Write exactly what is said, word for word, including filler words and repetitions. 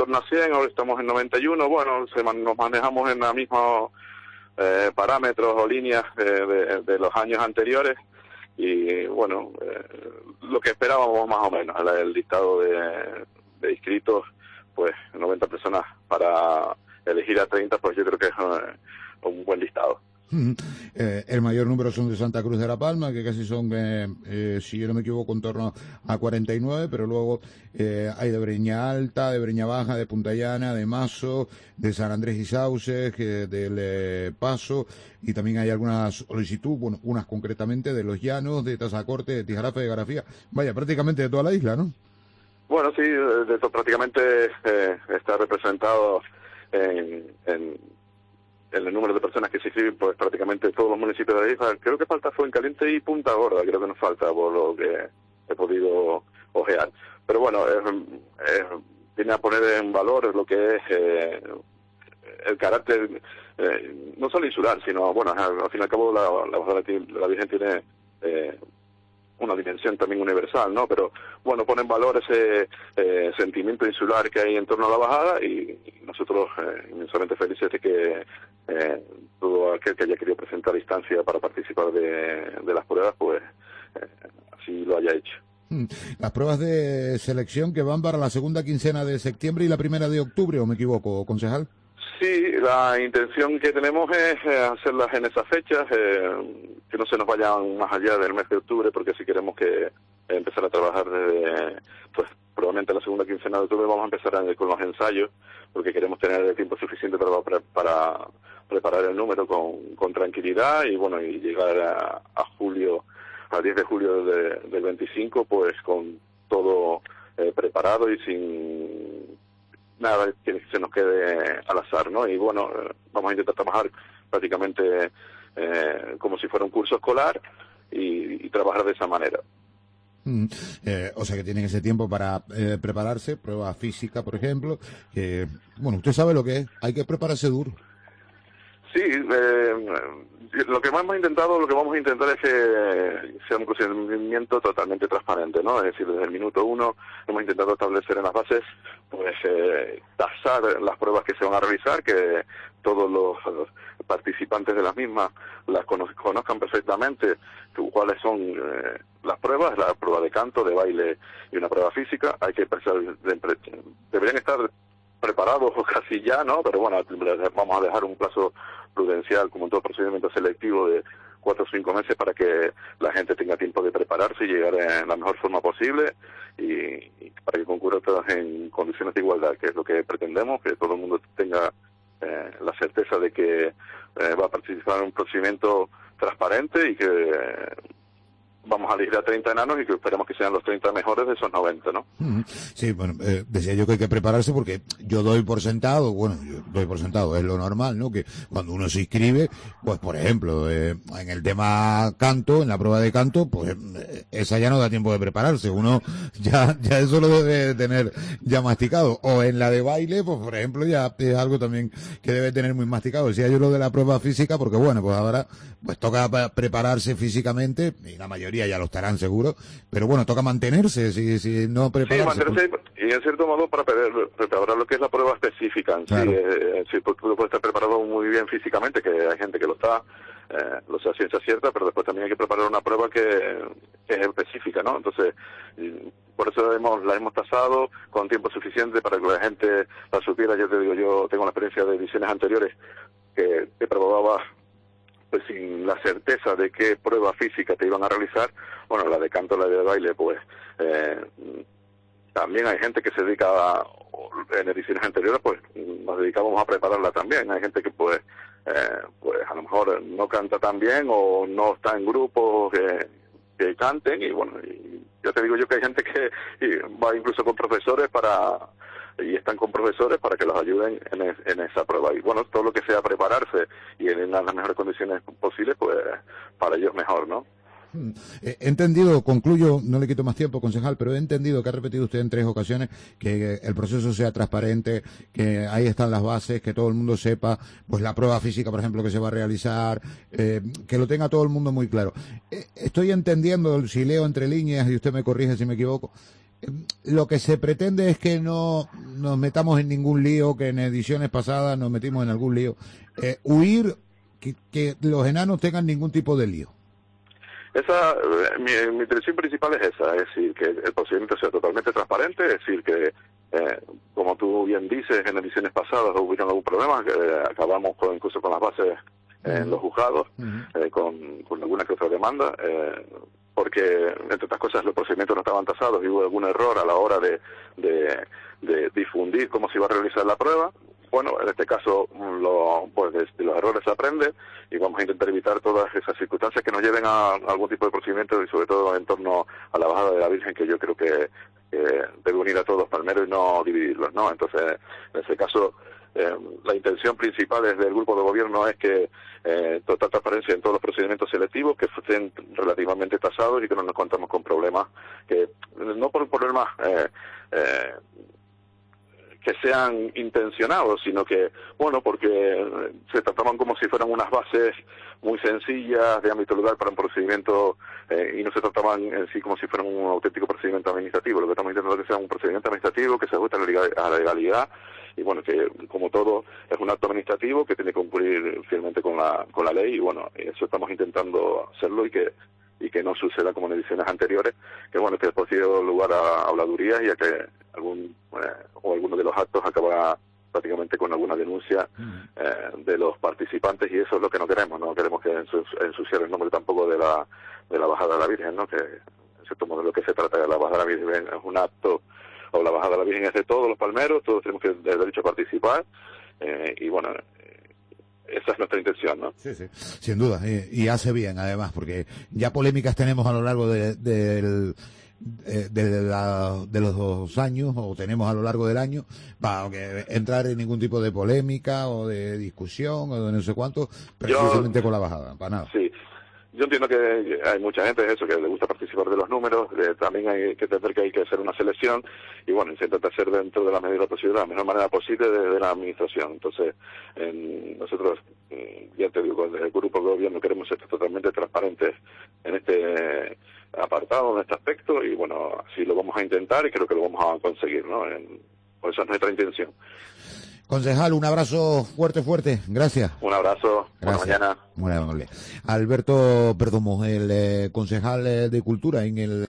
torno a cien, ahora estamos en noventa y uno, bueno, se man, nos manejamos en los mismos eh, parámetros o líneas de, de, de los años anteriores, y bueno, eh, lo que esperábamos más o menos, el, el listado de, de inscritos, pues noventa personas para elegir a treinta, pues yo creo que es eh, un buen listado. Uh-huh. Eh, el mayor número son de Santa Cruz de la Palma, que casi son, eh, eh, si yo no me equivoco, en torno a cuarenta y nueve, pero luego eh, hay de Breña Alta, de Breña Baja, de Punta Llana, de Mazo, de San Andrés y Sauces, eh, del eh, Paso, y también hay algunas solicitudes, bueno, unas concretamente de Los Llanos, de Tazacorte, de Tijarafe, de Garafía, vaya, prácticamente de toda la isla, ¿no? Bueno, sí, de, de, prácticamente eh, está representado en, en en el número de personas que se inscriben, pues prácticamente todos los municipios de la isla. Creo que falta Fuencaliente y Punta Gorda, creo que nos falta por lo que he podido ojear. Pero bueno, es, es, viene a poner en valor lo que es eh, el carácter, eh, no solo insular, sino, bueno, al, al fin y al cabo la, la, la, la Virgen tiene eh, una dimensión también universal, ¿no? Pero bueno, pone en valor ese eh, sentimiento insular que hay en torno a la bajada, y, y nosotros eh, inmensamente felices de que eh, todo aquel que haya querido presentar instancia para participar de, de las pruebas, pues eh, así lo haya hecho. Las pruebas de selección que van para la segunda quincena de septiembre y la primera de octubre, ¿o me equivoco, concejal? Sí, la intención que tenemos es eh, hacerlas en esas fechas, eh, que no se nos vayan más allá del mes de octubre, porque si queremos que eh, empezar a trabajar desde, pues probablemente la segunda quincena de octubre vamos a empezar a, con los ensayos, porque queremos tener el tiempo suficiente para, para, para preparar el número con, con tranquilidad, y bueno, y llegar a, a julio, al diez de julio de, del veinticinco, pues con todo eh, preparado y sin nada que se nos quede al azar, ¿no? Y bueno, vamos a intentar trabajar prácticamente eh, como si fuera un curso escolar, y, y trabajar de esa manera. Mm, eh, o sea que tienen ese tiempo para eh, prepararse, prueba física, por ejemplo. Eh, bueno, usted sabe lo que es, hay que prepararse duro. Sí, eh, lo que hemos intentado, lo que vamos a intentar es que sea un procedimiento totalmente transparente, ¿no? Es decir, desde el minuto uno hemos intentado establecer en las bases, pues, eh, tasar las pruebas que se van a realizar, que todos los, los participantes de las mismas las conozcan perfectamente, cuáles son eh, las pruebas, la prueba de canto, de baile y una prueba física. Hay que pensar, deberían estar preparados casi ya, ¿no? Pero bueno, vamos a dejar un plazo prudencial, como en todo procedimiento selectivo, de cuatro o cinco meses, para que la gente tenga tiempo de prepararse y llegar en la mejor forma posible, y, y para que concurran todas en condiciones de igualdad, que es lo que pretendemos, que todo el mundo tenga eh, la certeza de que eh, va a participar en un procedimiento transparente, y que eh, vamos a elegir a treinta enanos, y que esperemos que sean los treinta mejores de esos noventa, ¿no? Sí, bueno, eh, decía yo que hay que prepararse, porque yo doy por sentado, bueno, yo doy por sentado, es lo normal, ¿no? Que cuando uno se inscribe, pues por ejemplo, eh, en el tema canto, en la prueba de canto, pues eh, esa ya no da tiempo de prepararse, uno ya, ya eso lo debe tener ya masticado. O en la de baile, pues por ejemplo, ya es algo también que debe tener muy masticado. Decía yo lo de la prueba física, porque bueno, pues ahora pues toca prepararse físicamente, y la mayoría ya lo estarán seguro, pero bueno, toca mantenerse, si, si no prepararse. Sí, mantenerse, y en cierto modo para preparar lo que es la prueba específica en claro. sí, eh, sí, porque uno puede estar preparado muy bien físicamente, que hay gente que lo está, eh, lo sea ciencia cierta, pero después también hay que preparar una prueba que, que es específica, ¿no? Entonces, por eso hemos, la hemos tasado con tiempo suficiente para que la gente la supiera. Yo te digo, yo tengo la experiencia de ediciones anteriores que, que probaba, pues sin la certeza de qué prueba física te iban a realizar. Bueno, la de canto, la de baile, pues eh, también hay gente que se dedica a, en ediciones anteriores, pues nos dedicábamos a prepararla también. Hay gente que pues eh, pues a lo mejor no canta tan bien, o no está en grupos que, que canten, y bueno, y ya te digo yo que hay gente que va incluso con profesores para y están con profesores para que los ayuden en, es, en esa prueba. Y bueno, todo lo que sea prepararse y en las mejores condiciones posibles, pues para ellos mejor, ¿no? He entendido, concluyo, no le quito más tiempo, concejal, pero he entendido que ha repetido usted en tres ocasiones que el proceso sea transparente, que ahí están las bases, que todo el mundo sepa, pues la prueba física, por ejemplo, que se va a realizar, eh, que lo tenga todo el mundo muy claro. Eh, estoy entendiendo, si leo entre líneas, y usted me corrige si me equivoco, lo que se pretende es que no nos metamos en ningún lío, que en ediciones pasadas nos metimos en algún lío. Eh, huir, que, que los enanos tengan ningún tipo de lío. Esa, mi, mi intención principal es esa, es decir, que el procedimiento sea totalmente transparente, es decir, que, eh, como tú bien dices, en ediciones pasadas hubieron algún problema, que eh, acabamos con, incluso con las bases en uh-huh. los juzgados, uh-huh. eh, con, con alguna que otra demanda, eh, porque, entre otras cosas, los procedimientos no estaban tasados y hubo algún error a la hora de, de, de difundir cómo se iba a realizar la prueba. Bueno, en este caso, lo, pues de, de los errores se aprende y vamos a intentar evitar todas esas circunstancias que nos lleven a, a algún tipo de procedimiento y sobre todo en torno a la bajada de la Virgen, que yo creo que, que debe unir a todos los palmeros y no dividirlos, ¿no? Entonces, en ese caso, eh, la intención principal desde el grupo de gobierno es que eh, total transparencia en todos los procedimientos selectivos, que estén relativamente tasados y que no nos contamos con problemas, que no por problemas eh, eh, que sean intencionados, sino que, bueno, porque se trataban como si fueran unas bases muy sencillas de ámbito legal para un procedimiento eh, y no se trataban en sí como si fueran un auténtico procedimiento administrativo. Lo que estamos intentando es que sea un procedimiento administrativo que se ajuste a la legalidad y, bueno, que como todo es un acto administrativo que tiene que cumplir fielmente con la con la ley y, bueno, eso estamos intentando hacerlo y que y que no suceda como en ediciones anteriores, que, bueno, que después dio lugar a habladurías y a que algún eh, o alguno de los actos acaba prácticamente con alguna denuncia eh, de los participantes y eso es lo que no queremos, no queremos que ensuciar el nombre tampoco de la de la bajada de la Virgen, ¿no? Que en cierto modo de lo que se trata de la bajada de la Virgen es un acto, o la bajada de la Virgen es de todos los palmeros, todos tenemos que el derecho a participar eh, y, bueno, esa es nuestra intención, ¿no? Sí, sí, sin duda, y, y hace bien además, porque ya polémicas tenemos a lo largo de, de, del de, de, la, de los dos años, o tenemos a lo largo del año, para que entrar en ningún tipo de polémica o de discusión o de no sé cuánto, precisamente Yo, con la bajada, para nada. Sí. Yo entiendo que hay mucha gente eso que le gusta participar de los números, de, también hay que entender que hay que hacer una selección y, bueno, se intenta hacer dentro de la medida posible, de la mejor manera posible desde de la administración. Entonces, en, nosotros, ya te digo, desde el grupo de gobierno queremos ser totalmente transparentes en este apartado, en este aspecto y, bueno, así lo vamos a intentar y creo que lo vamos a conseguir, ¿no? En, por esa es nuestra intención. Concejal, un abrazo fuerte, fuerte. Gracias. Un abrazo. Buena mañana. Muy amable. Alberto Perdomo, el eh, concejal de Cultura en el